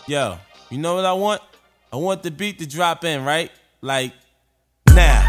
Yo, you know what I want? I want the beat to drop in, right? Like, now.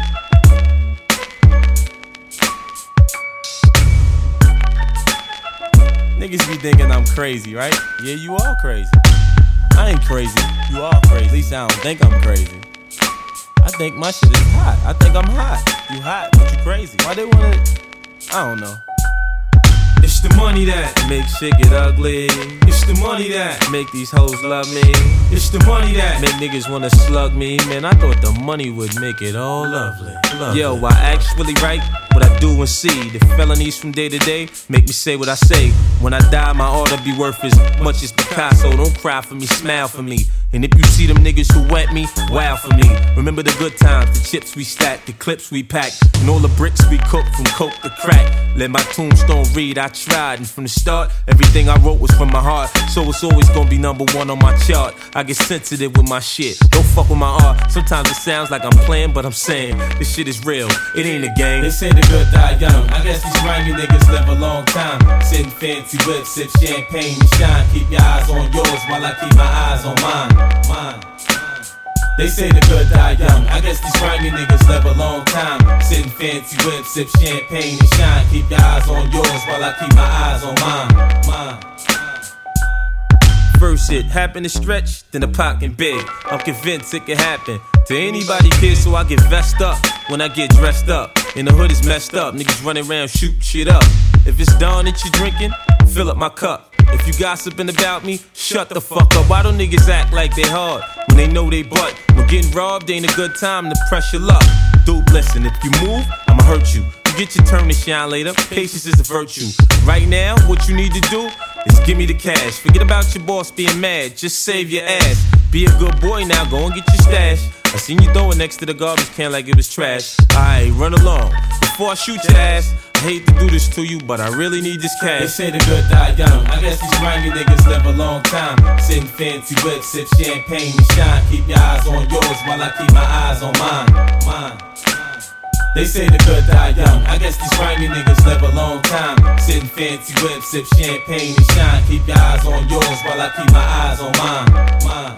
Niggas be thinking I'm crazy, right? Yeah, you are crazy. I ain't crazy. You are crazy. At least I don't think I'm crazy. I think my shit is hot. I think I'm hot. You hot, but you crazy. Why they wanna... I don't know. It's the money that make shit get ugly. It's the money that make these hoes love me. It's the money that make niggas wanna slug me. Man, I thought the money would make it all lovely. Yo, I actually write what I do and see. The felonies from day to day make me say what I say. When I die, my art will be worth as much as Picasso. Don't cry for me, smile for me. And if you see them niggas who wet me, wow for me. Remember the good times, the chips we stacked, the clips we packed, and all the bricks we cooked from coke to crack. Let my tombstone read, I tried, and from the start, everything I wrote was from my heart. So it's always gonna be #1 on my chart. I get sensitive with my shit, don't fuck with my art. Sometimes it sounds like I'm playing, but I'm saying this shit is real, it ain't a game. They say the good die young, I guess these grimy niggas live a long time. Sitting fancy whips, sip champagne and shine. Keep your eyes on yours while I keep my eyes on mine. They say the good die young, I guess these grimy niggas live a long time. Sitting fancy whips, sip champagne and shine. Keep your eyes on yours while I keep my eyes on mine. First it happened to stretch, then the pot get big. I'm convinced it can happen to anybody, kid, so I get vest up when I get dressed up. In the hood is messed up, niggas running around shooting shit up. If it's dawn that you drinking, fill up my cup. If you gossiping about me, shut the fuck up. Why don't niggas act like they hard when they know they butt? When getting robbed ain't a good time to press your luck. Dude, listen, if you move, I'ma hurt you. You get your turn to shine later, patience is a virtue. Right now, what you need to do is give me the cash. Forget about your boss being mad, just save your ass. Be a good boy now, go and get your stash. I seen you throw it next to the garbage can like it was trash. Alright, run along, before I shoot your ass. I hate to do this to you, but I really need this cash. They say the good die young, I guess these grimy niggas live a long time. Sitting fancy whips, sip champagne and shine. Keep your eyes on yours while I keep my eyes on mine. They say the good die young, I guess these grimy niggas live a long time. Sitting fancy whips, sip champagne and shine. Keep your eyes on yours while I keep my eyes on mine.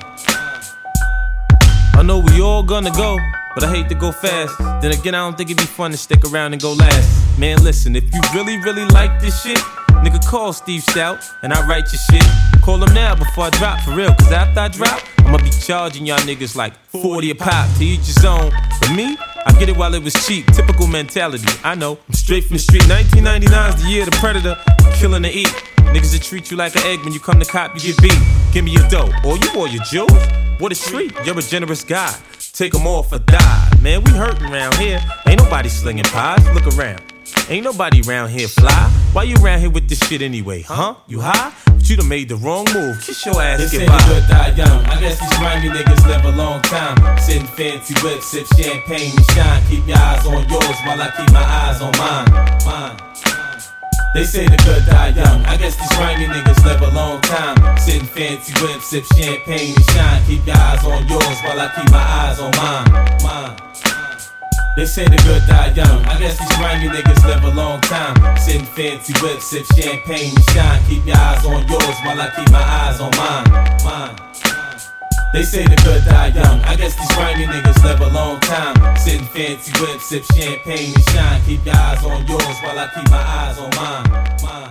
I know we all gonna go, but I hate to go fast. Then again, I don't think it'd be fun to stick around and go last. Man, listen, if you really like this shit, nigga, call Steve Stout and I write your shit. Call him now before I drop, for real, cause after I drop, I'ma be charging y'all niggas like 40 a pop, to each his own. But me, I get it while it was cheap, typical mentality, I know. I'm straight from the street, 1999's the year of the Predator, killing to eat. Niggas that treat you like an egg, when you come to cop, you get beat. Give me your dough, or you or your jewels. What a treat, you're a generous guy. Take them off or die. Man, we hurtin' around here. Ain't nobody slinging pies, look around. Ain't nobody around here fly. Why you around here with this shit anyway, huh? You high? But you done made the wrong move. Kiss your ass, they get by. They say the good die young, I guess these grimy niggas live a long time. Sitting fancy whips, sip champagne and shine. Keep your eyes on yours while I keep my eyes on mine. They say the good die young, I guess these grimy niggas live a long time. Sitting fancy whips, sip champagne and shine. Keep your eyes on yours while I keep my eyes on mine. They say the good die young, I guess these grimy niggas live a long time. Sitting fancy whips, sip champagne and shine. Keep your eyes on yours while I keep my eyes on mine. They say the good die young, I guess these grimy niggas live a long time. Sitting fancy whips, sip champagne and shine. Keep your eyes on yours while I keep my eyes on mine.